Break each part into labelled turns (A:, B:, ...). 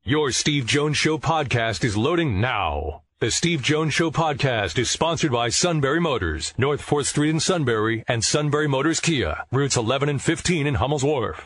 A: Your Steve Jones Show podcast is loading now. The Steve Jones Show podcast is sponsored by Sunbury Motors, North 4th Street in Sunbury, and Sunbury Motors Kia, routes 11 and 15 in Hummel's Wharf.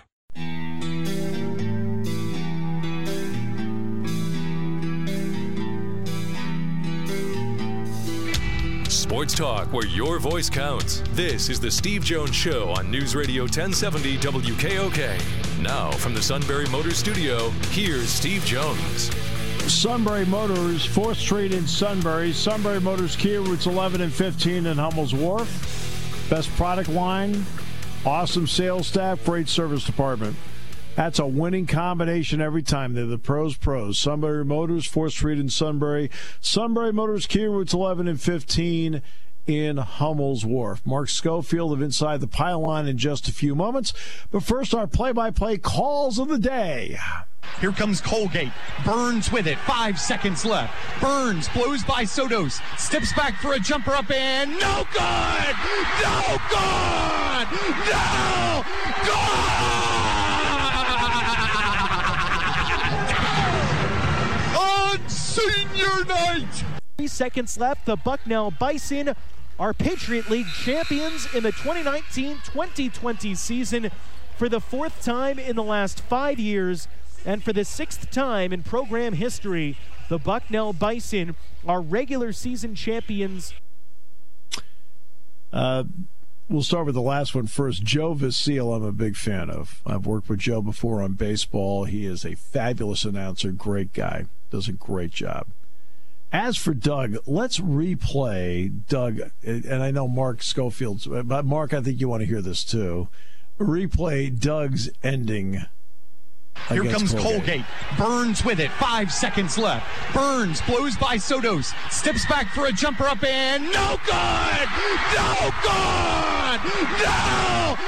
A: Sports talk where your voice counts. This is the Steve Jones Show on News Radio 1070 WKOK. Now from the Sunbury Motors studio, here's Steve Jones.
B: Sunbury Motors, 4th Street in Sunbury. Sunbury Motors Kia, routes 11 and 15 in Hummel's Wharf. Best product line, awesome sales staff, great service department. That's a winning combination every time. They're the pros. Sunbury Motors, 4th Street in Sunbury. Sunbury Motors Kia, routes 11 and 15 in Hummel's Wharf. Mark Schofield of Inside the Pylon in just a few moments. But first, our play-by-play calls of the day.
C: Here comes Colgate. Burns with it. 5 seconds left. Burns blows by Sotos. Steps back for a jumper up and no good! No good! No good! On senior night!
D: 3 seconds left. The Bucknell Bison are Patriot League champions in the 2019-2020 season for the 4th time in the last 5 years. And for the 6th time in program history, the Bucknell Bison are regular season champions.
B: We'll start with the last one first. Joe Vasile, I'm a big fan of. I've worked with Joe before on baseball. He is a fabulous announcer, great guy, does a great job. As for Doug, let's replay Doug, and I know Mark Schofield's, but Mark, I think you want to hear this too. Replay Doug's ending.
C: Here comes Colgate. Burns with it. 5 seconds left. Burns blows by Sotos. Steps back for a jumper up and no good! No good! No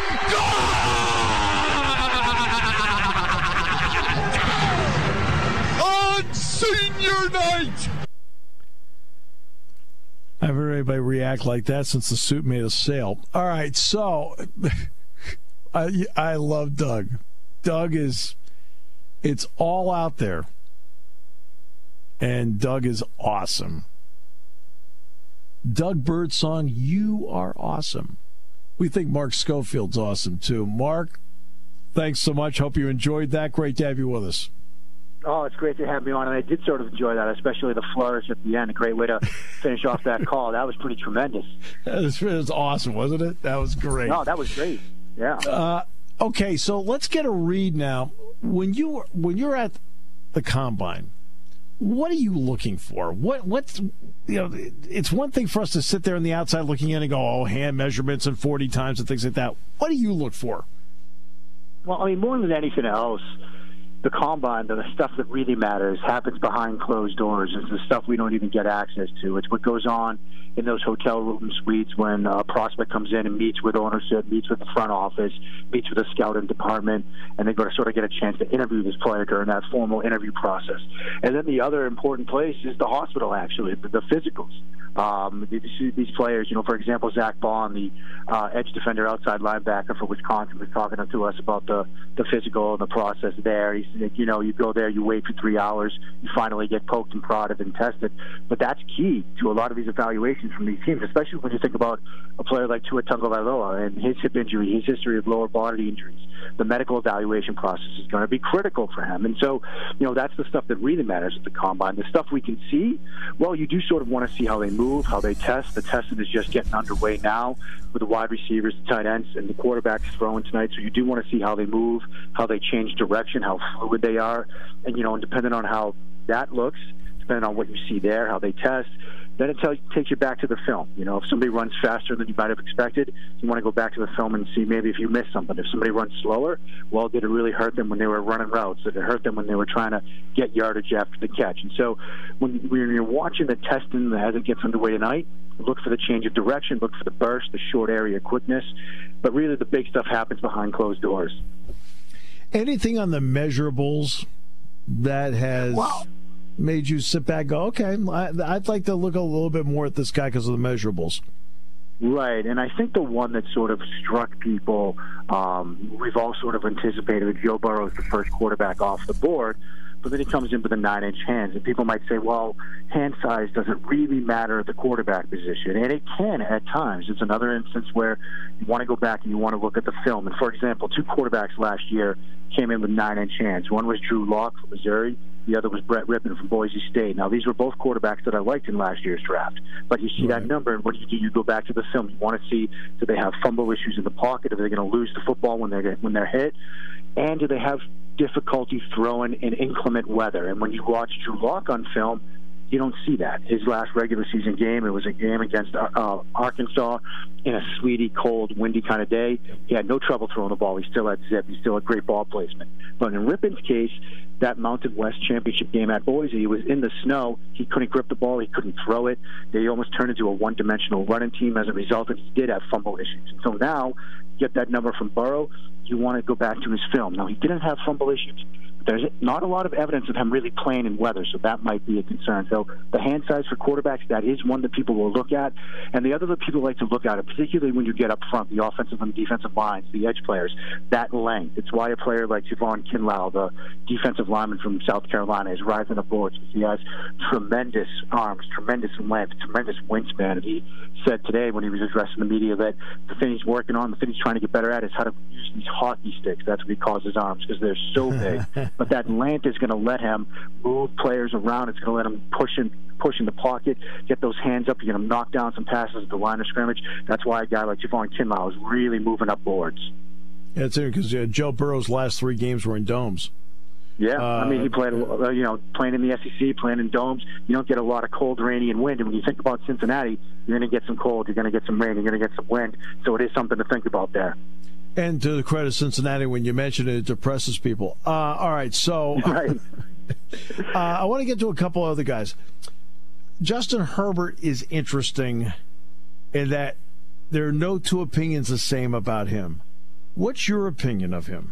C: good! On senior night!
B: I haven't heard anybody react like that since the suit made a sale. All right, so I love Doug. Doug is... It's all out there. And Doug is awesome. Doug Birdsong, you are awesome. We think Mark Schofield's awesome, too. Mark, thanks so much. Hope you enjoyed that. Great to have you with us.
E: Oh, it's great to have me on, and I did sort of enjoy that, especially the flourish at the end. A great way to finish off that call. That was pretty tremendous.
B: It was awesome, wasn't it? That was great.
E: No, that was great. Yeah.
B: Okay, so let's get a read now. When you're at the combine, what are you looking for? What's it's one thing for us to sit there on the outside looking in and go, oh, hand measurements and 40 times and things like that. What do you look for?
E: Well, I mean, more than anything else, the combine, the stuff that really matters, happens behind closed doors. It's the stuff we don't even get access to. It's what goes on in those hotel room suites when a prospect comes in and meets with ownership, meets with the front office, meets with the scouting department, and they're going to sort of get a chance to interview this player during that formal interview process. And then the other important place is the hospital, actually, the physicals. These players, for example, Zach Bond, the edge defender, outside linebacker for Wisconsin, was talking to us about the physical and the process there. He said, you go there, you wait for 3 hours, you finally get poked and prodded and tested. But that's key to a lot of these evaluations from these teams, especially when you think about a player like Tua Tagovailoa and his hip injury, his history of lower body injuries. The medical evaluation process is going to be critical for him. And so, that's the stuff that really matters at the combine. The stuff we can see, well, you do sort of want to see how they move, how they test. The testing is just getting underway now with the wide receivers, the tight ends, and the quarterbacks throwing tonight. So you do want to see how they move, how they change direction, how fluid they are. And, and depending on how that looks, depending on what you see there, how they test, then it takes you back to the film. If somebody runs faster than you might have expected, you want to go back to the film and see maybe if you missed something. If somebody runs slower, well, did it really hurt them when they were running routes? Did it hurt them when they were trying to get yardage after the catch? And so when you're watching the testing as it gets underway tonight, look for the change of direction, look for the burst, the short area quickness. But really the big stuff happens behind closed doors.
B: Anything on the measurables that has... Wow. Made you sit back and go, okay, I'd like to look a little bit more at this guy because of the measurables?
E: Right, and I think the one that sort of struck people, we've all sort of anticipated that Joe Burrow is the first quarterback off the board, but then he comes in with the 9-inch hands. And people might say, well, hand size doesn't really matter at the quarterback position. And it can at times. It's another instance where you want to go back and you want to look at the film. And, for example, 2 quarterbacks last year came in with 9-inch hands. One was Drew Lock from Missouri. The other was Brett Rippon from Boise State. Now, these were both quarterbacks that I liked in last year's draft. But you see that number, and what do? You go back to the film. You want to see, do they have fumble issues in the pocket? Are they going to lose the football when they're hit? And do they have difficulty throwing in inclement weather? And when you watch Drew Lock on film, you don't see that. His last regular season game, it was a game against Arkansas in a sleety, cold, windy kind of day. He had no trouble throwing the ball. He still had zip. He still had great ball placement. But in Rippon's case, that Mountain West Championship game at Boise, he was in the snow. He couldn't grip the ball. He couldn't throw it. They almost turned into a one-dimensional running team as a result, and he did have fumble issues. And so now, get that number from Burrow, you want to go back to his film. Now, he didn't have fumble issues. There's not a lot of evidence of him really playing in weather, so that might be a concern. So the hand size for quarterbacks, that is one that people will look at. And the other that people like to look at, particularly when you get up front, the offensive and defensive lines, the edge players, that length. It's why a player like Javon Kinlaw, the defensive lineman from South Carolina, is rising up boards because he has tremendous arms, tremendous length, tremendous wingspan. And he said today when he was addressing the media that the thing he's working on, the thing he's trying to get better at is how to use these hockey sticks. That's what he calls his arms because they're so big. But that length is going to let him move players around. It's going to let him push in the pocket, get those hands up. You're going to knock down some passes at the line of scrimmage. That's why a guy like Javon Kinlaw is really moving up boards.
B: Yeah, it's interesting because Joe Burrow's last 3 games were in domes.
E: Yeah, I mean, he played, playing in the SEC, playing in domes. You don't get a lot of cold, rainy, and wind. And when you think about Cincinnati, you're going to get some cold, you're going to get some rain, you're going to get some wind. So it is something to think about there.
B: And to the credit of Cincinnati, when you mention it, it depresses people. All right, so
E: right.
B: I want to get to a couple other guys. Justin Herbert is interesting in that there are no 2 opinions the same about him. What's your opinion of him?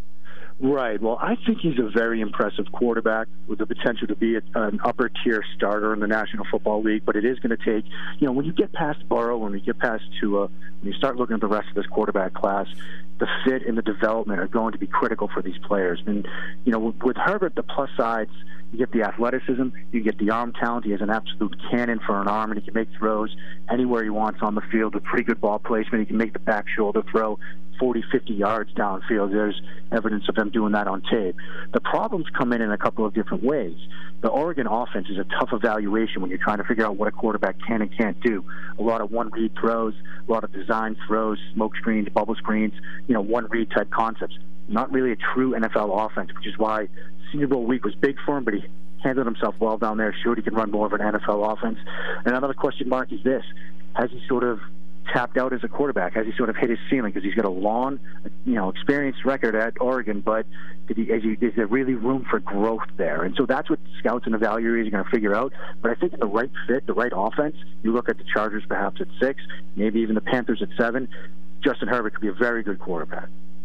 E: Right. Well, I think he's a very impressive quarterback with the potential to be an upper-tier starter in the National Football League. But it is going to take, when you get past Burrow, when you get past Tua, when you start looking at the rest of this quarterback class, the fit and the development are going to be critical for these players. And, with Herbert, the plus sides, you get the athleticism, you get the arm talent. He has an absolute cannon for an arm, and he can make throws anywhere he wants on the field with pretty good ball placement. He can make the back shoulder throw 40, 50 yards downfield. There's evidence of him doing that on tape. The problems come in a couple of different ways. The Oregon offense is a tough evaluation when you're trying to figure out what a quarterback can and can't do. A lot of one-read throws, a lot of design throws, smoke screens, bubble screens, one-read type concepts. Not really a true NFL offense, which is why Senior Bowl week was big for him, but he handled himself well down there, showed he can run more of an NFL offense. And another question mark is this: has he sort of tapped out as a quarterback? Has he sort of hit his ceiling? Because he's got a long, experienced record at Oregon, but is there really room for growth there? And so that's what scouts and evaluators are going to figure out. But I think in the right fit, the right offense, you look at the Chargers perhaps at 6, maybe even the Panthers at 7, Justin Herbert could be a very good quarterback.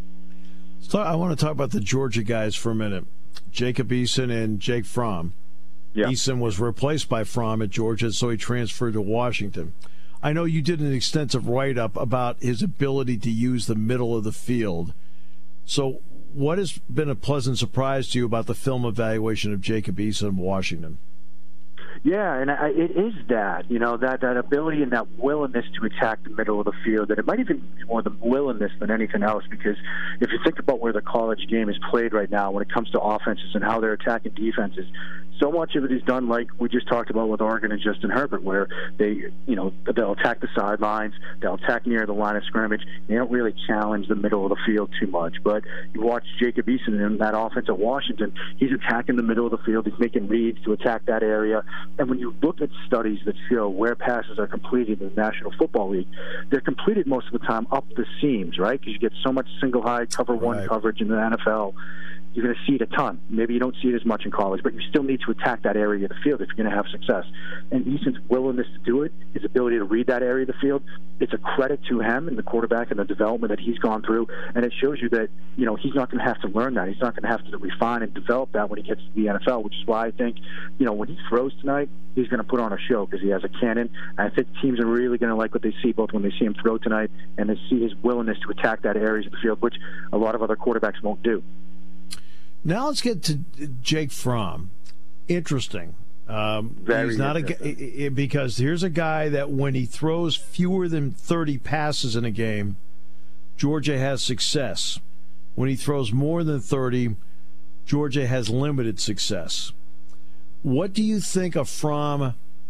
B: So I want to talk about the Georgia guys for a minute. Jacob Eason and Jake Fromm. Yeah. Eason was replaced by Fromm at Georgia, so he transferred to Washington. I know you did an extensive write-up about his ability to use the middle of the field. So what has been a pleasant surprise to you about the film evaluation of Jacob Eason in Washington?
E: Yeah, and it is that, that ability and that willingness to attack the middle of the field, that it might even be more the willingness than anything else, because if you think about where the college game is played right now when it comes to offenses and how they're attacking defenses, so much of it is done like we just talked about with Oregon and Justin Herbert, where they'll attack the sidelines, they'll attack near the line of scrimmage. They don't really challenge the middle of the field too much. But you watch Jacob Eason in that offense at Washington, he's attacking the middle of the field. He's making reads to attack that area. And when you look at studies that show where passes are completed in the National Football League, they're completed most of the time up the seams, right? Because you get so much single high cover one coverage in the NFL. You're going to see it a ton. Maybe you don't see it as much in college, but you still need to attack that area of the field if you're going to have success. And Eason's willingness to do it, his ability to read that area of the field, it's a credit to him and the quarterback and the development that he's gone through. And it shows you that, he's not going to have to learn that. He's not going to have to refine and develop that when he gets to the NFL, which is why I think, when he throws tonight, he's going to put on a show because he has a cannon. And I think teams are really going to like what they see, both when they see him throw tonight and they see his willingness to attack that area of the field, which a lot of other quarterbacks won't do.
B: Now let's get to Jake Fromm. Interesting.
E: Very
B: he's not because here's a guy that when he throws fewer than 30 passes in a game, Georgia has success. When he throws more than 30, Georgia has limited success. What do you think of Fromm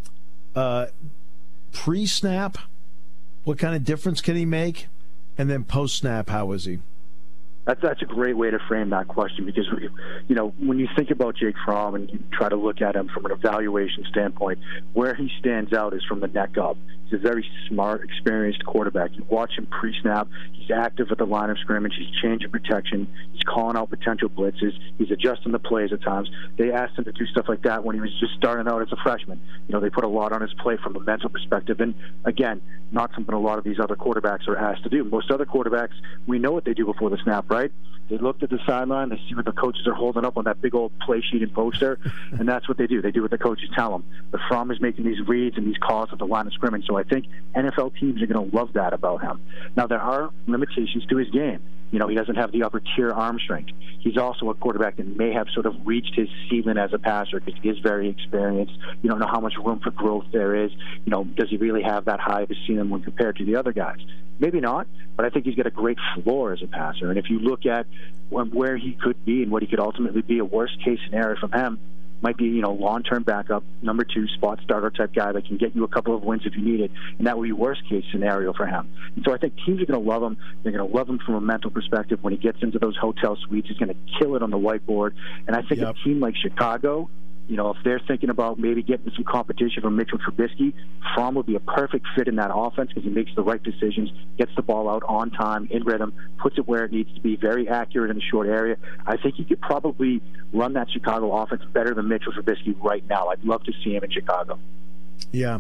B: pre-snap? What kind of difference can he make? And then post-snap, how is he?
E: That's a great way to frame that question because, when you think about Jake Fromm and you try to look at him from an evaluation standpoint, where he stands out is from the neck up. He's a very smart, experienced quarterback. You watch him pre-snap. He's active at the line of scrimmage. He's changing protection. He's calling out potential blitzes. He's adjusting the plays at times. They asked him to do stuff like that when he was just starting out as a freshman. They put a lot on his plate from a mental perspective. And, again, not something a lot of these other quarterbacks are asked to do. Most other quarterbacks, we know what they do before the snap, right? They look at the sideline, they see what the coaches are holding up on that big old play sheet and poster, and that's what they do. They do what the coaches tell them. But Fromm is making these reads and these calls at the line of scrimmage, so I think NFL teams are going to love that about him. Now, there are limitations to his game. He doesn't have the upper tier arm strength. He's also a quarterback that may have sort of reached his ceiling as a passer because he is very experienced. You don't know how much room for growth there is. Does he really have that high of a ceiling when compared to the other guys? Maybe not, but I think he's got a great floor as a passer. And if you look at where he could be and what he could ultimately be, a worst-case scenario from him might be, long-term backup, number 2 spot starter type guy that can get you a couple of wins if you need it, and that would be worst-case scenario for him. And so I think teams are going to love him. They're going to love him from a mental perspective. When he gets into those hotel suites, he's going to kill it on the whiteboard. And I think a team like Chicago, if they're thinking about maybe getting some competition from Mitchell Trubisky, Fromm would be a perfect fit in that offense because he makes the right decisions, gets the ball out on time, in rhythm, puts it where it needs to be, very accurate in the short area. I think he could probably run that Chicago offense better than Mitchell Trubisky right now. I'd love to see him in Chicago.
B: Yeah.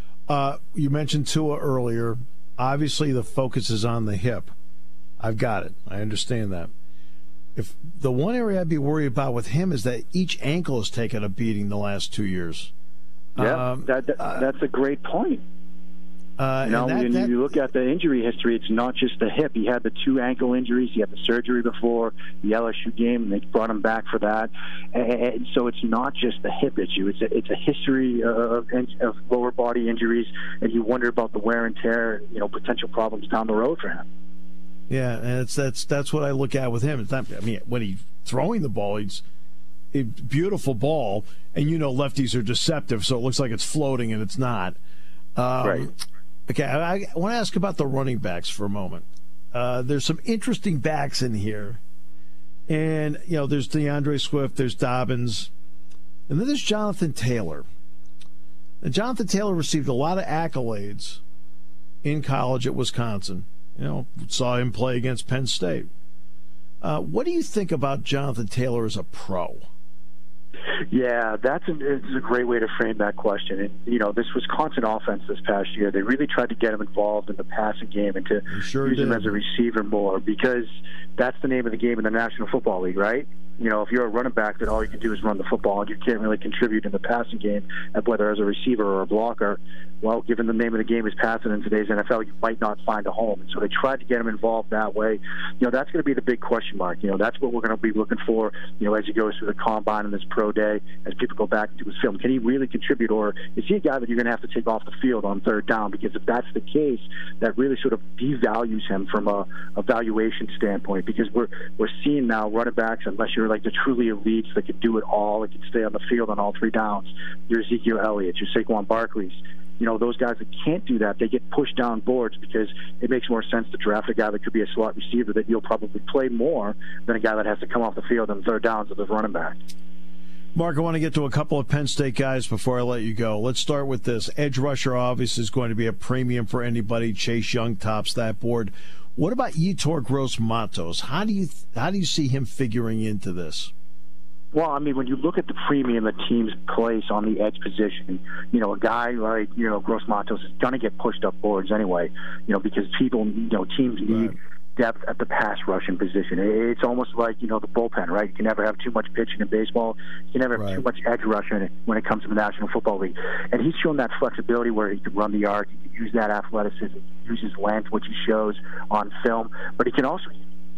B: You mentioned Tua earlier. Obviously, the focus is on the hip. I've got it. I understand that. If the one area I'd be worried about with him is that each ankle has taken a beating the last 2 years.
E: Yeah, that's a great point. When you look at the injury history, it's not just the hip. He had the 2 ankle injuries. He had the surgery before the LSU game, and they brought him back for that. And so it's not just the hip issue. It's a history of lower body injuries, and you wonder about the wear and tear, potential problems down the road for him.
B: Yeah, and that's what I look at with him. It's not, when he's throwing the ball, it's a beautiful ball, and lefties are deceptive, so it looks like it's floating, and it's not.
E: Right.
B: Okay, I want to ask about the running backs for a moment. There's some interesting backs in here, and there's DeAndre Swift, there's Dobbins, and then there's Jonathan Taylor. And Jonathan Taylor received a lot of accolades in college at Wisconsin. Saw him play against Penn State. What do you think about Jonathan Taylor as a pro?
E: Yeah, it's a great way to frame that question. And, this Wisconsin offense this past year, they really tried to get him involved in the passing game and to use him as a receiver more because that's the name of the game in the National Football League, right? If you're a running back, then all you can do is run the football, and you can't really contribute in the passing game, whether as a receiver or a blocker. Well, given the name of the game is passing in today's NFL, you might not find a home. And so they tried to get him involved that way. That's going to be the big question mark. That's what we're going to be looking for, as he goes through the combine and this pro day, as people go back into his film. Can he really contribute, or is he a guy that you're going to have to take off the field on third down? Because if that's the case, that really sort of devalues him from a valuation standpoint, because we're seeing now running backs, unless you're like the truly elites that can do it all, that can stay on the field on all 3 downs, your Ezekiel Elliott, your Saquon Barkley's, those guys that can't do that, they get pushed down boards because it makes more sense to draft a guy that could be a slot receiver that you'll probably play more than a guy that has to come off the field on third downs as a running back.
B: Mark, I want to get to a couple of Penn State guys before I let you go. Let's start with this. Edge rusher obviously is going to be a premium for anybody. Chase Young tops that board. What about Yetur Gross-Matos? How do you see him figuring into this?
E: Well, when you look at the premium that teams place on the edge position, a guy like, Gross-Matos is going to get pushed up boards anyway, because teams need depth at the pass rushing position. It's almost like, the bullpen, right? You can never have too much pitching in baseball. You can never have too much edge rushing when it comes to the National Football League. And he's shown that flexibility where he can run the arc, he can use that athleticism, use his length, which he shows on film, but he can also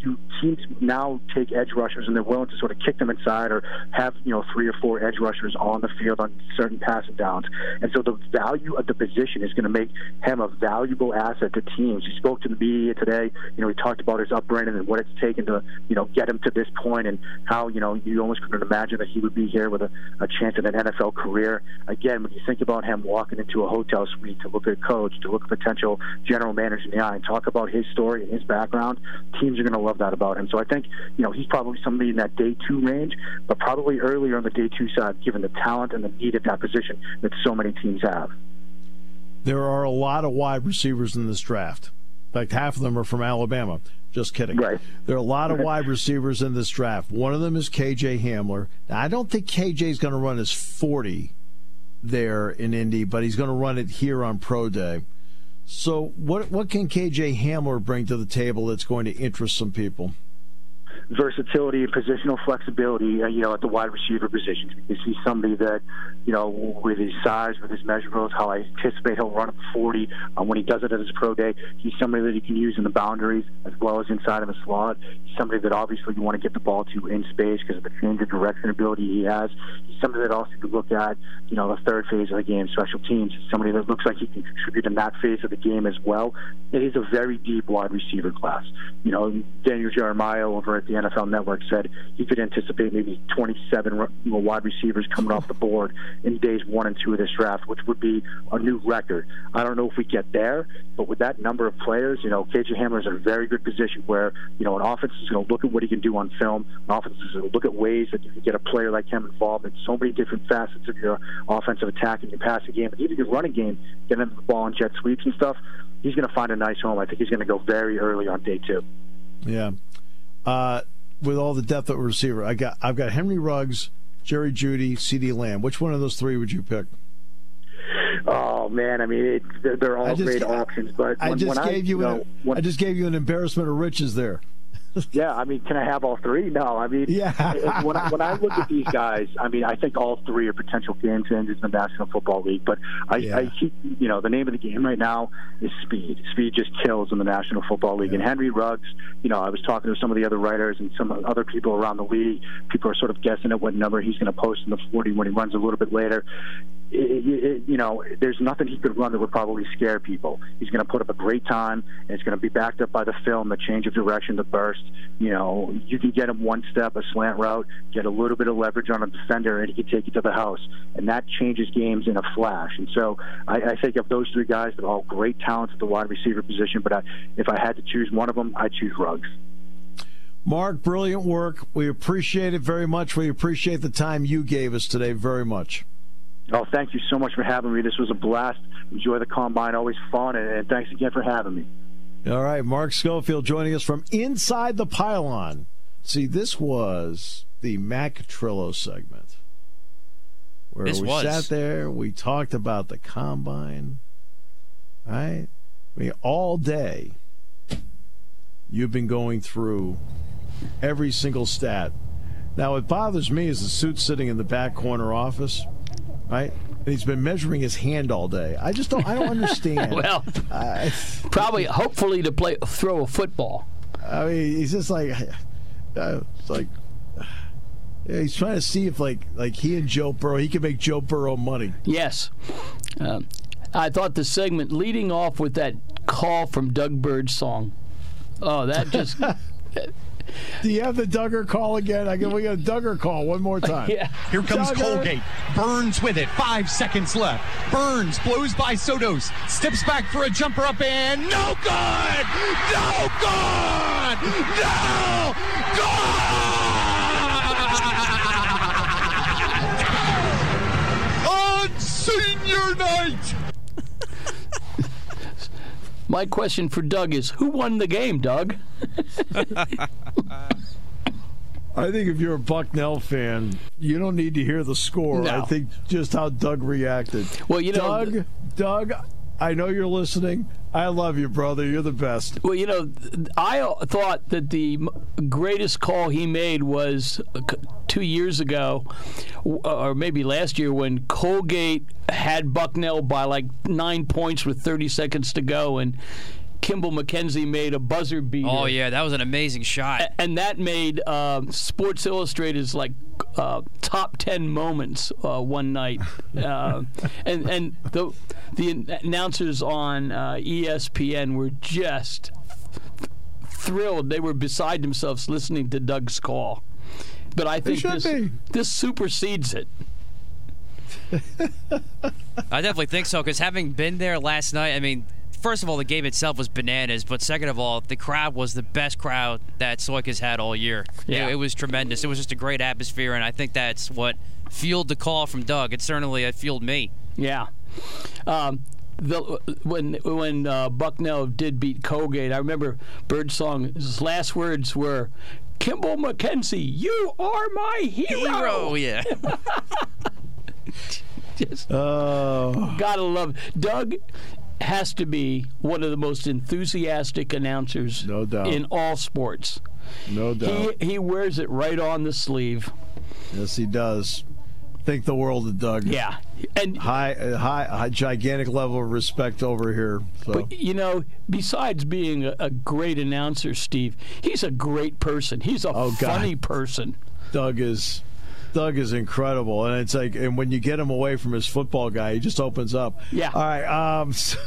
E: teams now take edge rushers and they're willing to sort of kick them inside or have 3 or 4 edge rushers on the field on certain passing downs. And so the value of the position is going to make him a valuable asset to teams. He spoke to the media today. He talked about his upbringing and what it's taken to get him to this point, and how you almost couldn't imagine that he would be here with a chance at an NFL career. Again, when you think about him walking into a hotel suite to look at a coach, to look at a potential general manager in the eye and talk about his story and his background, teams are going to love that about him. So I think he's probably somebody in that day 2 range, but probably earlier on the day 2 side, given the talent and the need at that position that so many teams have.
B: There are a lot of wide receivers in this draft. In fact, half of them are from Alabama. Just kidding.
E: Right.
B: There are a lot of wide receivers in this draft. One of them is KJ Hamler. Now, I don't think KJ is going to run his 40 there in Indy, but he's going to run it here on Pro Day. So what can KJ Hamler bring to the table that's going to interest some people?
E: Versatility and positional flexibility, at the wide receiver position. Because he's somebody that, with his size, with his measurables, how I anticipate he'll run at 40 when he does it at his pro day. He's somebody that you can use in the boundaries as well as inside of a slot. He's somebody that obviously you want to get the ball to in space because of the change of direction ability he has. He's somebody that also you look at, the third phase of the game, special teams. He's somebody that looks like he can contribute in that phase of the game as well. It is a very deep wide receiver class. Daniel Jeremiah over at the NFL Network said he could anticipate maybe 27 wide receivers coming off the board in days 1 and 2 of this draft, which would be a new record. I don't know if we get there, but with that number of players, KJ Hamler is in a very good position where, an offense is going to look at what he can do on film. An offense is going to look at ways that you can get a player like him involved in so many different facets of your offensive attack and your passing game, and even your running game, getting the ball in jet sweeps and stuff. He's going to find a nice home. I think he's going to go very early on day 2.
B: Yeah. With all the depth at receiver, I've got Henry Ruggs, Jerry Jeudy, CeeDee Lamb. Which one of those 3 would you pick?
E: Oh man, they're all great options. But
B: I just gave you an embarrassment of riches there.
E: Yeah, can I have all 3? No,
B: yeah.
E: when I look at these guys, I think all 3 are potential game changers in the National Football League. But I keep, the name of the game right now is speed. Speed just kills in the National Football League. Yeah. And Henry Ruggs, I was talking to some of the other writers and some other people around the league. People are sort of guessing at what number he's going to post in the 40 when he runs a little bit later. There's nothing he could run that would probably scare people. He's going to put up a great time, and it's going to be backed up by the film, the change of direction, the burst. You can get him one step, a slant route, get a little bit of leverage on a defender, and he can take you to the house. And that changes games in a flash. And so I think of those 3 guys, they're all great talents at the wide receiver position, but if I had to choose one of them, I'd choose Ruggs.
B: Mark, brilliant work. We appreciate it very much. We appreciate the time you gave us today very much.
E: Oh, thank you so much for having me. This was a blast. Enjoy the Combine. Always fun, and thanks again for having me.
B: All right, Mark Schofield joining us from Inside the Pylon. See, this was the Mac Trillo segment where sat there, we talked about the Combine, right? All day you've been going through every single stat. Now, what bothers me is the suit sitting in the back corner office, right? And he's been measuring his hand all day. I don't understand.
F: Well, probably, hopefully, to throw a football.
B: He's just he's trying to see if he and Joe Burrow, he can make Joe Burrow money.
F: Yes. I thought the segment leading off with that call from Doug Birdsong. Oh, that just...
B: Do you have the Duggar call again? We got a Duggar call one more time.
F: Yeah.
C: Here comes
B: Duggar.
C: Colgate. Burns with it. 5 seconds left. Burns blows by Sotos. Steps back for a jumper up and no good! No good! No good! On senior night!
F: My question for Doug is, who won the game, Doug?
B: I think if you're a Bucknell fan, you don't need to hear the score.
F: No.
B: I think just how Doug reacted.
F: Well,
B: Doug, I know you're listening. I love you, brother. You're the best.
F: Well, I thought that the greatest call he made was 2 years ago, or maybe last year, when Colgate had Bucknell by 9 points with 30 seconds to go, and Kimball McKenzie made a buzzer beater.
G: Oh, yeah, that was an amazing shot.
F: And that made Sports Illustrated's top 10 moments one night. And the announcers on ESPN were just thrilled. They were beside themselves listening to Doug's call. But I think this supersedes it.
G: I definitely think so, because having been there last night, I mean, first of all, the game itself was bananas, but second of all, the crowd was the best crowd that Soik has had all year.
F: Yeah.
G: It was tremendous. It was just a great atmosphere, and I think that's what fueled the call from Doug. It certainly fueled me.
F: Yeah. When Bucknell did beat Colgate, I remember Birdsong's last words were, "Kimball McKenzie, you are my hero."
G: Yeah.
F: Gotta love it. Doug has to be one of the most enthusiastic announcers,
B: no doubt,
F: in all sports.
B: No doubt.
F: He wears it right on the sleeve.
B: Yes, he does. Think the world of Doug.
F: Yeah, and
B: high, gigantic level of respect over here. So.
F: But besides being a great announcer, Steve, he's a great person. He's a funny person.
B: Doug is incredible, and it's like, and when you get him away from his football guy, he just opens up.
F: Yeah.
B: All right.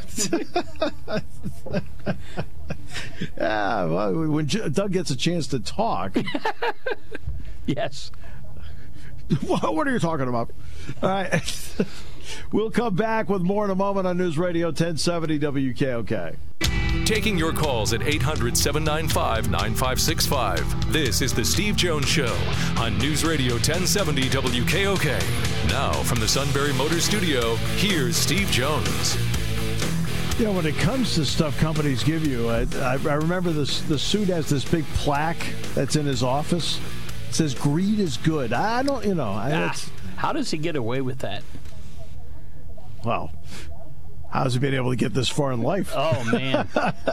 B: Yeah. Well, when Doug gets a chance to talk.
F: Yes.
B: What are you talking about? All right. We'll come back with more in a moment on News Radio 1070 WKOK.
A: Taking your calls at 800-795-9565. This is the Steve Jones Show on News Radio 1070 WKOK. Now from the Sunbury Motors Studio, here's Steve Jones.
B: When it comes to stuff companies give you, I remember the suit has this big plaque that's in his office. It says, "Greed is good." I don't,
F: how does he get away with that?
B: Well, how's he been able to get this far in life?
F: Oh, man.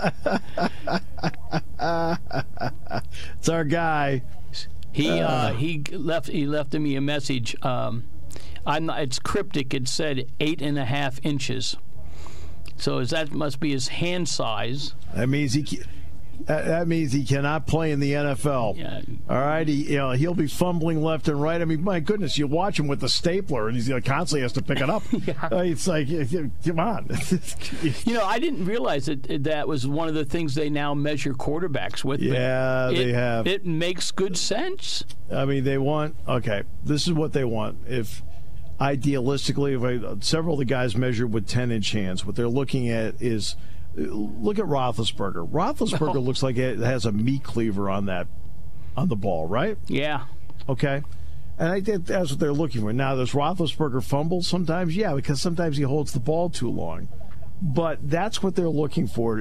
B: It's our guy.
F: He left me a message. It's cryptic. It said 8.5 inches. So that must be his hand size.
B: That means he cannot play in the NFL.
F: Yeah.
B: All right, he'll be fumbling left and right. I mean, my goodness, you watch him with the stapler, and he's constantly has to pick it up.
F: Yeah.
B: It's like, come on.
F: I didn't realize that was one of the things they now measure quarterbacks with.
B: Yeah, they have.
F: It makes good sense.
B: I mean, this is what they want. If idealistically, several of the guys measured with 10-inch hands, what they're looking at is. Look at Roethlisberger. Roethlisberger looks like it has a meat cleaver on the ball, right?
F: Yeah.
B: Okay. And I think that's what they're looking for. Now, does Roethlisberger fumble sometimes? Yeah, because sometimes he holds the ball too long. But that's what they're looking for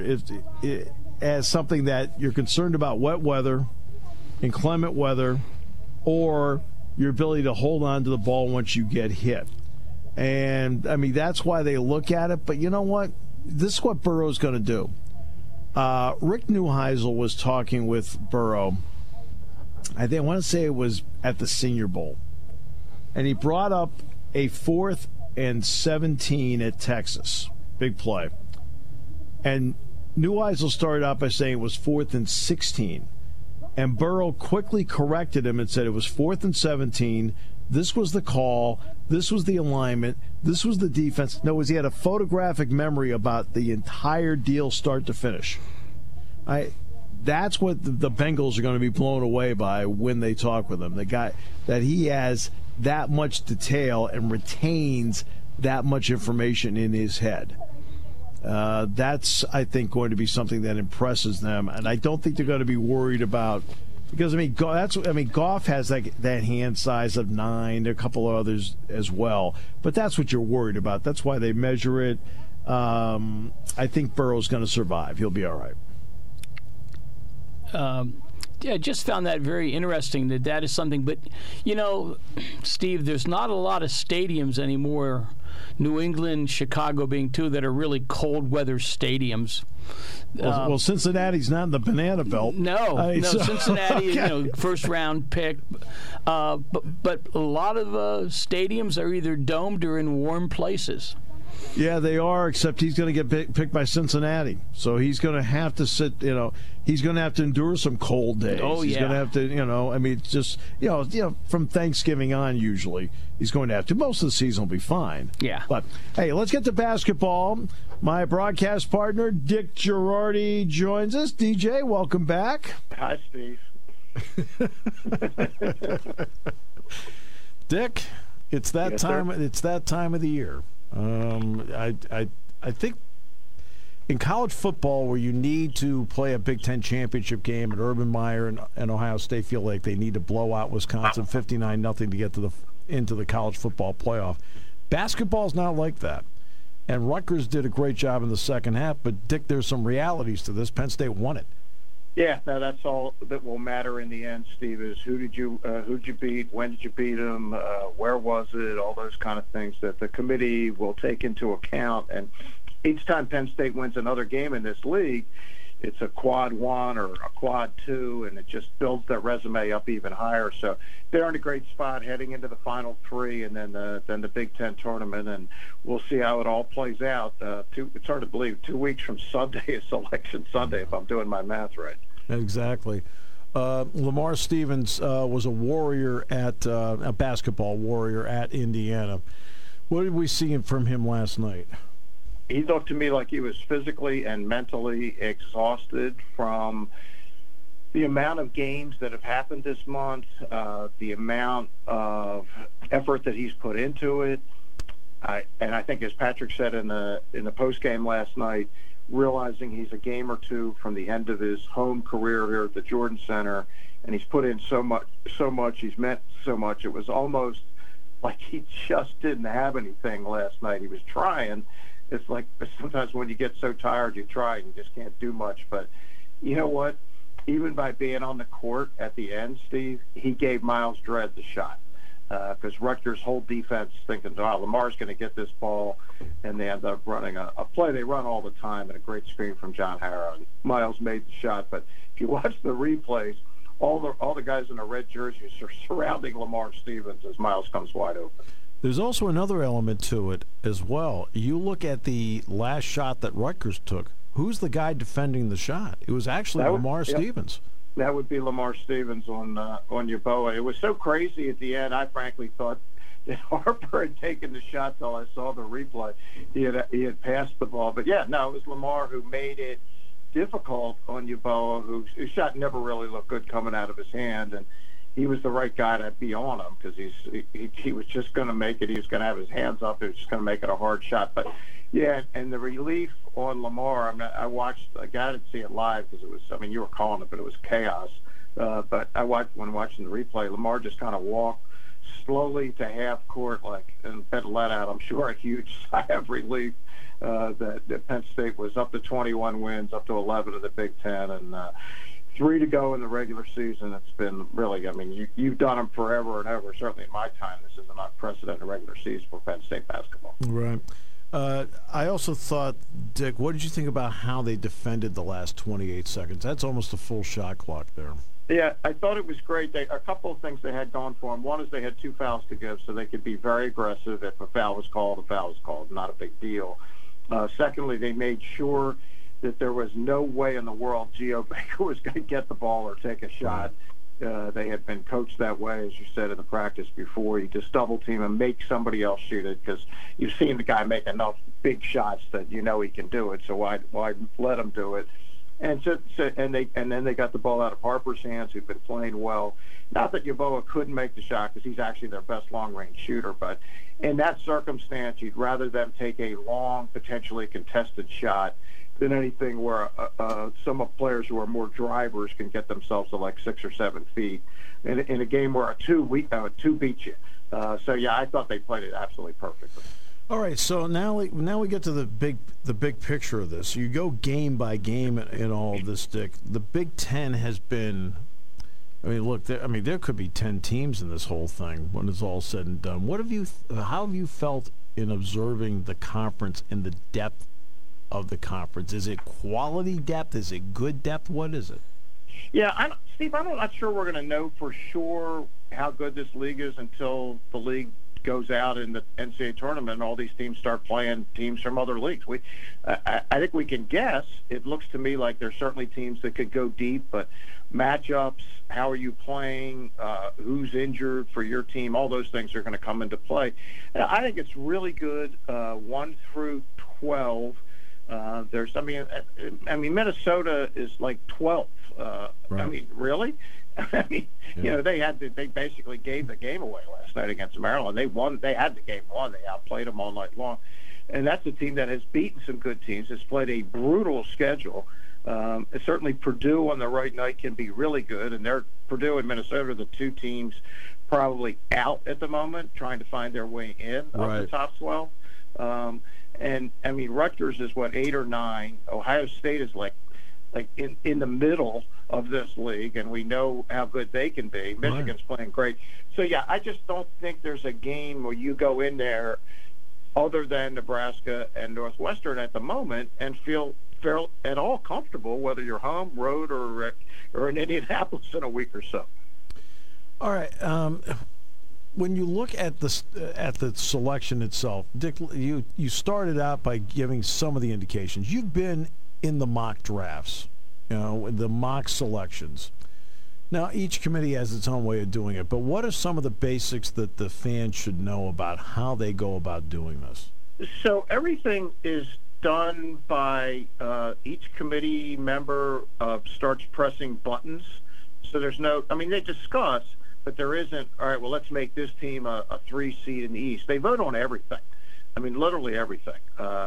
B: as something that you're concerned about: wet weather, inclement weather, or your ability to hold on to the ball once you get hit. And, I mean, that's why they look at it. But you know what? This is what Burrow's going to do. Rick Neuheisel was talking with Burrow. I want to say it was at the Senior Bowl. And he brought up a 4th and 17 at Texas. Big play. And Neuheisel started out by saying it was 4th and 16. And Burrow quickly corrected him and said it was 4th and 17. This was the call. This was the alignment. This was the defense. No, he had a photographic memory about the entire deal start to finish. That's what the Bengals are going to be blown away by when they talk with him. The guy that he has that much detail and retains that much information in his head. That's, I think, going to be something that impresses them. And I don't think they're going to be worried about... Because, Goff has that hand size of 9. There are a couple of others as well. But that's what you're worried about. That's why they measure it. I think Burrow's going to survive. He'll be all right.
F: I just found that very interesting that is something. But, Steve, there's not a lot of stadiums anymore, New England, Chicago being two, that are really cold weather stadiums.
B: Well, Cincinnati's not in the banana belt.
F: No, Cincinnati, okay. First round pick. But a lot of stadiums are either domed or in warm places.
B: Yeah, they are, except he's going to get picked by Cincinnati. So he's going to have to sit, he's going to have to endure some cold days.
F: Oh, yeah.
B: He's going to have to, it's just, from Thanksgiving on usually, he's going to have to. Most of the season will be fine.
F: Yeah.
B: But, hey, let's get to basketball. My broadcast partner, Dick Girardi, joins us. DJ, welcome back.
H: Hi, Steve.
B: Dick, it's that
H: yes,
B: time.
H: Sir.
B: It's that time of the year. I think in college football, where you need to play a Big Ten championship game, and Urban Meyer and Ohio State feel like they need to blow out Wisconsin 59-0 to get into the college football playoff. Basketball's not like that. And Rutgers did a great job in the second half, but Dick, there's some realities to this. Penn State won it.
H: Yeah, no, that's all that will matter in the end, Steve, is who'd you beat, when did you beat them, where was it, all those kind of things that the committee will take into account. And each time Penn State wins another game in this league, it's a quad 1 or a quad 2, and it just builds their resume up even higher. So they're in a great spot heading into the Final 3 and then the Big Ten tournament, and we'll see how it all plays out. It's hard to believe 2 weeks from Sunday is Selection Sunday, if I'm doing my math right.
B: Exactly. Lamar Stevens was a warrior a basketball warrior at Indiana. What did we see from him last night?
H: He looked to me like he was physically and mentally exhausted from the amount of games that have happened this month, the amount of effort that he's put into it. And I think, as Patrick said in the post game last night, realizing he's a game or two from the end of his home career here at the Jordan Center, and he's put in so much, he's meant so much. It was almost like he just didn't have anything last night. He was trying. It's like sometimes when you get so tired, you try and you just can't do much. But you know what? Even by being on the court at the end, Steve, he gave Miles Dredd the shot. Because Rutgers' whole defense thinking, Lamar's going to get this ball, and they end up running a play they run all the time, and a great screen from John Harrow. And Miles made the shot, but if you watch the replays, all the guys in the red jerseys are surrounding Lamar Stevens as Miles comes wide open.
B: There's also another element to it as well. You look at the last shot that Rutgers took. Who's the guy defending the shot? It was actually Lamar Stevens.
H: That would be Lamar Stevens on Yeboah. It was so crazy at the end. I frankly thought that Harper had taken the shot till I saw the replay. He had passed the ball. But, yeah, no, it was Lamar who made it difficult on Yeboah, whose shot never really looked good coming out of his hand. And he was the right guy to be on him because he was just going to make it. He was going to have his hands up. He was just going to make it a hard shot. But, yeah, and the relief on Lamar, I didn't see it live because it was, you were calling it, but it was chaos. But when watching the replay, Lamar just kind of walked slowly to half court, and let out, I'm sure, a huge sigh of relief that Penn State was up to 21 wins, up to 11 of the Big Ten, and 3 to go in the regular season. It's been really, you've done them forever and ever. Certainly in my time, this is an unprecedented regular season for Penn State basketball.
B: Right. I also thought, Dick, what did you think about how they defended the last 28 seconds? That's almost a full shot clock there.
H: Yeah, I thought it was great. A couple of things they had going for them. One is they had 2 fouls to give, so they could be very aggressive. If a foul was called, not a big deal. Secondly, they made sure that there was no way in the world Geo Baker was going to get the ball or take a shot. They had been coached that way, as you said in the practice before. You just double team and make somebody else shoot it because you've seen the guy make enough big shots that you know he can do it. So why let him do it? And then they got the ball out of Harper's hands, who'd been playing well. Not that Yeboah couldn't make the shot because he's actually their best long-range shooter, but in that circumstance, you'd rather them take a long, potentially contested shot than anything where some players who are more drivers can get themselves to 6 or 7 feet in a game where a two beats you. So yeah, I thought they played it absolutely perfectly.
B: All right, so now we get to the big picture of this. You go game by game in all of this, Dick. The Big Ten has been. Look, there could be 10 teams in this whole thing when it's all said and done. How have you felt in observing the conference and the depth of the conference? Is it quality depth? Is it good depth? What is it?
H: Yeah, Steve, I'm not sure we're going to know for sure how good this league is until the league goes out in the NCAA tournament and all these teams start playing teams from other leagues. I think we can guess. It looks to me like there's certainly teams that could go deep, but matchups, how are you playing, who's injured for your team, all those things are going to come into play. I think it's really good, 1 through 12. Minnesota is like 12th. Right. I mean, really? They basically gave the game away last night against Maryland. They won. They had the game won. They outplayed them all night long. And that's a team that has beaten some good teams. It's played a brutal schedule. Certainly Purdue on the right night can be really good, and Purdue and Minnesota are the two teams probably out at the moment, trying to find their way in of the top 12. Rutgers is 8 or 9. Ohio State is like in the middle of this league, and we know how good they can be. Michigan's playing great. So, I just don't think there's a game where you go in there other than Nebraska and Northwestern at the moment and feel at all comfortable, whether you're home, road, or in Indianapolis in a week or so.
B: All right. When you look at the selection itself, Dick, you started out by giving some of the indications. You've been in the mock drafts, the mock selections. Now, each committee has its own way of doing it, but what are some of the basics that the fans should know about how they go about doing this?
H: So everything is done by each committee member starts pressing buttons. So there's they discuss, but there isn't, all right, well, let's make this team a 3 seed in the East. They vote on everything. Literally everything.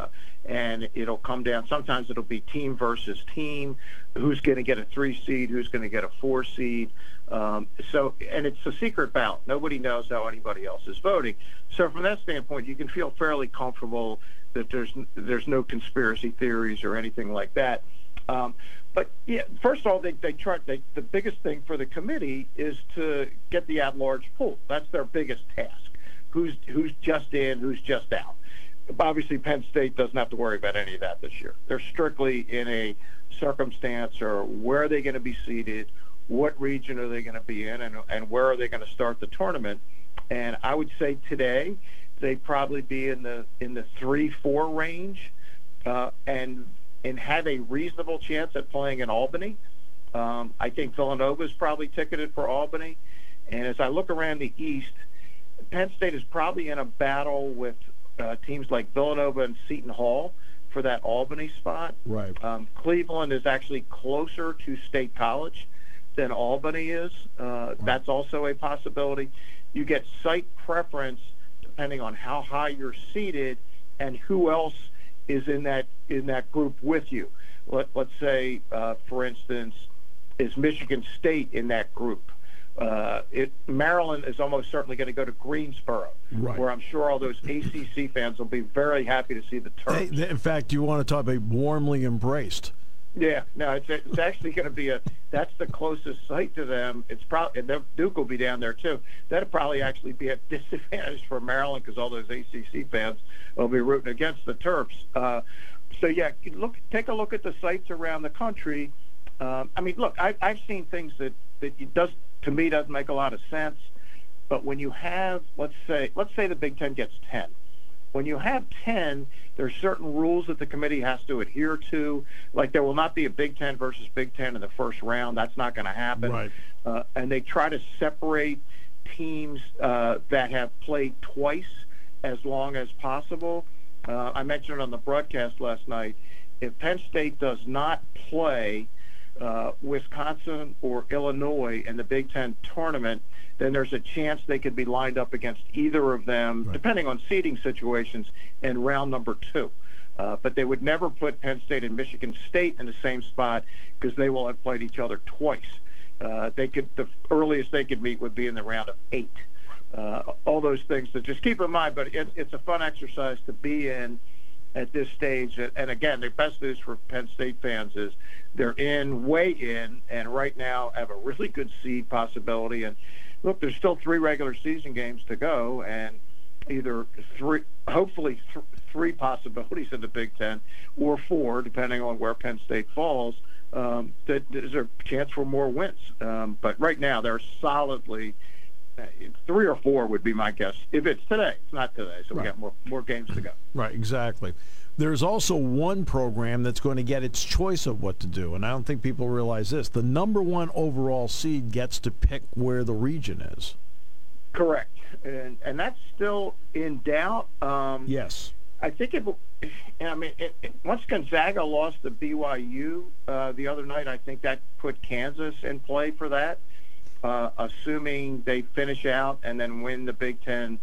H: And it'll come down. Sometimes it'll be team versus team. Who's going to get a 3 seed? Who's going to get a 4 seed? And it's a secret ballot. Nobody knows how anybody else is voting. So from that standpoint, you can feel fairly comfortable that there's no conspiracy theories or anything like that. First of all, the biggest thing for the committee is to get the at-large pool. That's their biggest task. Who's just in, who's just out. Obviously, Penn State doesn't have to worry about any of that this year. They're strictly in a circumstance or where are they going to be seated, what region are they going to be in, and where are they going to start the tournament. And I would say today they'd probably be in the 3-4 range and have a reasonable chance at playing in Albany. I think Villanova is probably ticketed for Albany. And as I look around the East, Penn State is probably in a battle with teams like Villanova and Seton Hall for that Albany spot.
B: Right.
H: Cleveland is actually closer to State College than Albany is. That's also a possibility. You get site preference depending on how high you're seated and who else is in that group with you. Let's say, for instance, is Michigan State in that group? Maryland is almost certainly going to go to Greensboro, where I'm sure all those ACC fans will be very happy to see the Terps.
B: In fact, you want to talk about warmly embraced.
H: Yeah, no, it's actually going to be that's the closest site to them. It's probably, and Duke will be down there too. That'll probably actually be a disadvantage for Maryland because all those ACC fans will be rooting against the Terps. Take a look at the sites around the country. I've seen things that to me doesn't make a lot of sense. But when you have, let's say the Big Ten gets 10. When you have 10, there's certain rules that the committee has to adhere to. Like there will not be a Big Ten versus Big Ten in the first round. That's not going to happen.
B: Right.
H: And they try to separate teams that have played twice as long as possible. I mentioned on the broadcast last night, if Penn State does not play Wisconsin or Illinois in the Big Ten tournament, then there's a chance they could be lined up against either of them, depending on seeding situations, in round number 2. But they would never put Penn State and Michigan State in the same spot because they will have played each other twice. The earliest they could meet would be in the round of 8. All those things to just keep in mind, but it's a fun exercise to be in at this stage. And again, the best news for Penn State fans is they're way in, and right now have a really good seed possibility. And look, there's still 3 regular season games to go, and either hopefully three possibilities in the Big Ten, or 4, depending on where Penn State falls. That there's a chance for more wins. But right now, they're solidly 3 or 4 would be my guess. If it's today, it's not today, so we
B: Right.
H: got more games to go.
B: Right, exactly. There's also one program that's going to get its choice of what to do, and I don't think people realize this. The number 1 overall seed gets to pick where the region is.
H: Correct, and that's still in doubt.
B: Yes.
H: I think once Gonzaga lost to BYU the other night, I think that put Kansas in play for that. Assuming they finish out and then win the Big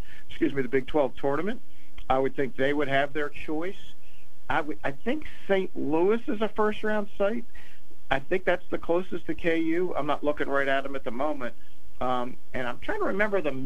H: 12 tournament, I would think they would have their choice. I think St. Louis is a first-round site. I think that's the closest to KU. I'm not looking right at them at the moment, and I'm trying to remember the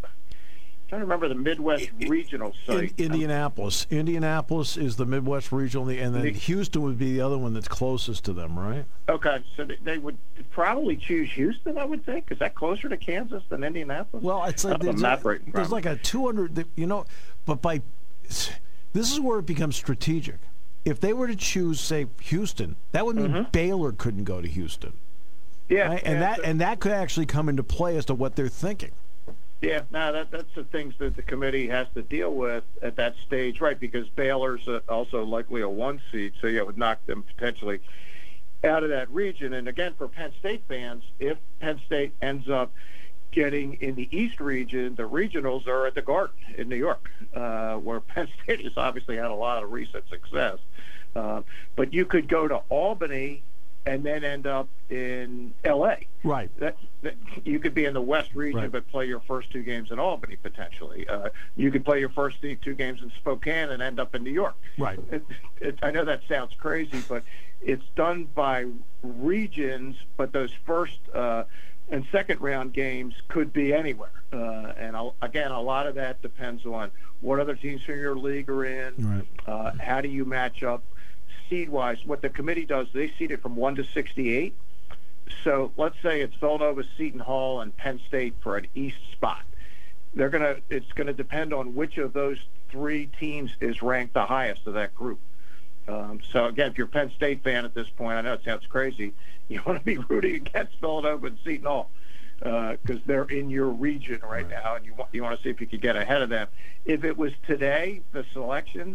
H: Midwest regional site.
B: Indianapolis. Indianapolis is the Midwest regional, and then Houston would be the other one that's closest to them, right?
H: Okay, so they would probably choose Houston, I would think. Is that closer to Kansas than Indianapolis?
B: Well, it's like there's like a 200, but this is where it becomes strategic. If they were to choose, say, Houston, that would mean Baylor couldn't go to Houston.
H: Yeah,
B: right? And that could actually come into play as to what they're thinking.
H: Yeah, no, that's the things that the committee has to deal with at that stage, right? Because Baylor's also likely a 1 seed, so it would knock them potentially out of that region. And again, for Penn State fans, if Penn State ends up getting in the East region, the regionals are at the Garden in New York, where Penn State has obviously had a lot of recent success. But you could go to Albany and then end up in L.A.
B: Right.
H: That you could be in the West region, but play your first 2 games in Albany potentially. You could play your first 2 games in Spokane and end up in New York.
B: Right.
H: I know that sounds crazy, but it's done by regions. But those first and second round games could be anywhere. And again, a lot of that depends on what other teams from your league are in. Right. How do you match up? Seed-wise, what the committee does, they seed it from 1 to 68. So let's say it's Villanova, Seton Hall, and Penn State for an East spot. It's gonna depend on which of those 3 teams is ranked the highest of that group. So again, if you're a Penn State fan at this point, I know it sounds crazy, you want to be rooting against Villanova and Seton Hall because they're in your region right now, and you want to see if you could get ahead of them. If it was today, the selections,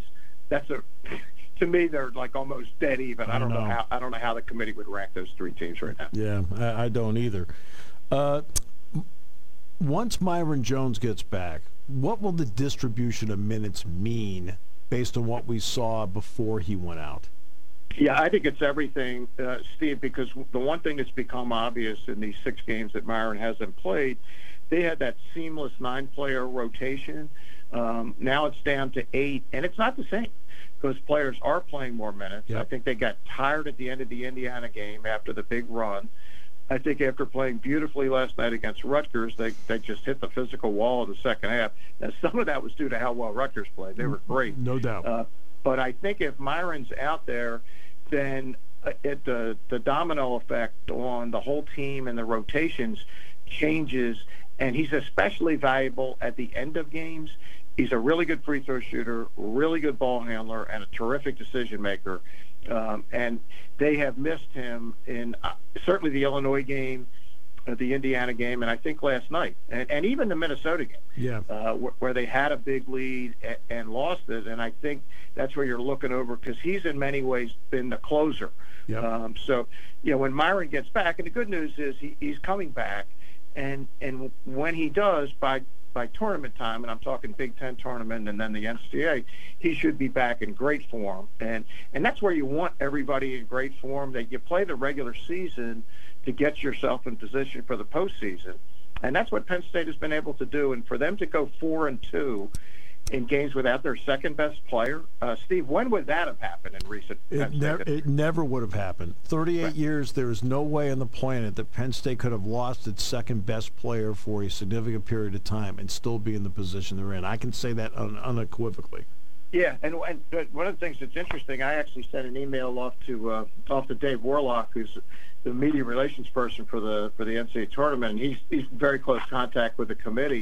H: to me, they're like almost dead even. I don't know how the committee would rank those 3 teams right now.
B: Yeah, I don't either. Once Myron Jones gets back, what will the distribution of minutes mean based on what we saw before he went out?
H: Yeah, I think it's everything, Steve, because the one thing that's become obvious in these 6 games that Myron hasn't played, they had that seamless 9-player rotation. Now it's down to 8, and it's not the same. Because players are playing more minutes. Yep. I think they got tired at the end of the Indiana game after the big run. I think after playing beautifully last night against Rutgers, they just hit the physical wall in the second half. Now, some of that was due to how well Rutgers played. They were great.
B: No doubt.
H: But I think if Myron's out there, then the domino effect on the whole team and the rotations changes, and he's especially valuable at the end of games. He's a really good free throw shooter, really good ball handler, and a terrific decision maker. And they have missed him in certainly the Illinois game, the Indiana game, and I think last night, and even the Minnesota game, where they had a big lead and lost it. And I think that's where you're looking over because he's in many ways been the closer.
B: Yep.
H: So, when Myron gets back, and the good news is he's coming back, and when he does, by tournament time, and I'm talking Big Ten tournament and then the NCAA, he should be back in great form. And that's where you want everybody in great form, that you play the regular season to get yourself in position for the postseason. And that's what Penn State has been able to do. And for them to go 4-2 in games without their second best player, Steve, when would that have happened in recent?
B: It never would have happened. 38 years, there is no way on the planet that Penn State could have lost its second best player for a significant period of time and still be in the position they're in. I can say that unequivocally.
H: Yeah, and one of the things that's interesting, I actually sent an email off to Dave Warlock, who's the media relations person for the NCAA tournament, and he's very close contact with the committee.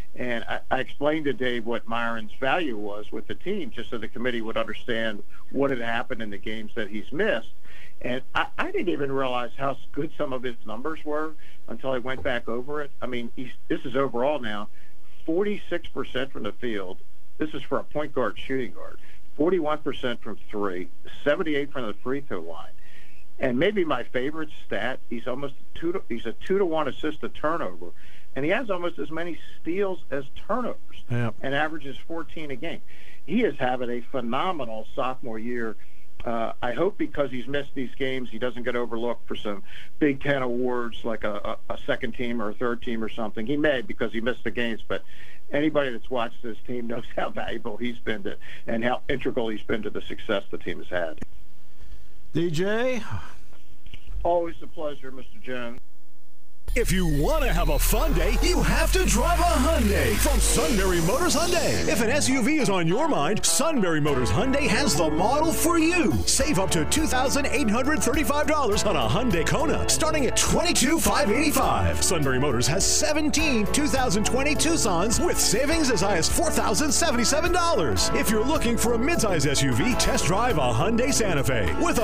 H: And I explained to Dave what Myron's value was with the team, just so the committee would understand what had happened in the games that he's missed. And I didn't even realize how good some of his numbers were until I went back over it. I mean, this is overall now, 46% from the field. This is for a point guard, shooting guard. 41% from three, 78% from the free throw line. And maybe my favorite stat, he's a 2-to-1 assist to turnover. And he has almost as many steals as turnovers, and averages 14 a game. He is having a phenomenal sophomore year. I hope because he's missed these games, he doesn't get overlooked for some Big Ten awards like a second team or a third team or something. He may because he missed the games, but anybody that's watched this team knows how valuable he's been to and how integral he's been to the success the team has had.
B: DJ?
H: Always a pleasure, Mr. Jones.
I: If you want to have a fun day, you have to drive a Hyundai from Sunbury Motors Hyundai. If an SUV is on your mind, Sunbury Motors Hyundai has the model for you. Save up to $2,835 on a Hyundai Kona, starting at $22,585. Sunbury Motors has 17 2020 Tucsons with savings as high as $4,077. If you're looking for a midsize SUV, test drive a Hyundai Santa Fe with a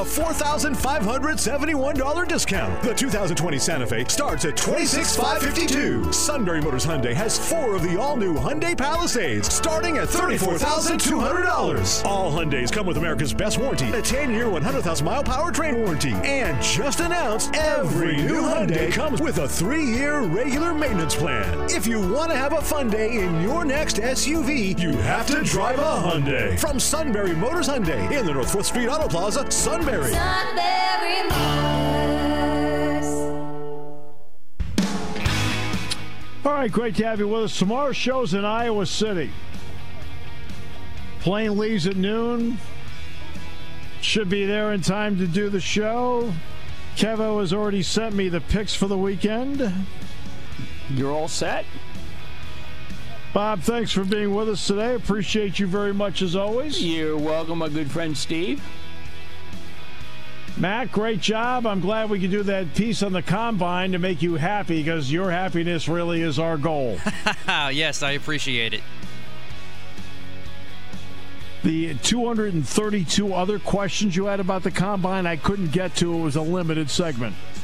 I: $4,571 discount. The 2020 Santa Fe starts at $26,552. Sunbury Motors Hyundai has 4 of the all-new Hyundai Palisades, starting at $34,200. All Hyundais come with America's best warranty, a 10-year, 100,000-mile powertrain warranty. And just announced, every new Hyundai comes with a 3-year regular maintenance plan. If you want to have a fun day in your next SUV, you have to drive a Hyundai. From Sunbury Motors Hyundai in the North 4th Street Auto Plaza, Sunbury.
J: Sunbury Motors.
B: All right, great to have you with us. Tomorrow's show's in Iowa City. Plane leaves at noon. Should be there in time to do the show. Kevo has already sent me the picks for the weekend.
F: You're all set?
B: Bob, thanks for being with us today. Appreciate you very much as always.
F: You're welcome, my good friend Steve.
B: Matt, great job. I'm glad we could do that piece on the Combine to make you happy, because your happiness really is our goal.
G: Yes, I appreciate it.
B: The 232 other questions you had about the Combine, I couldn't get to. It was a limited segment.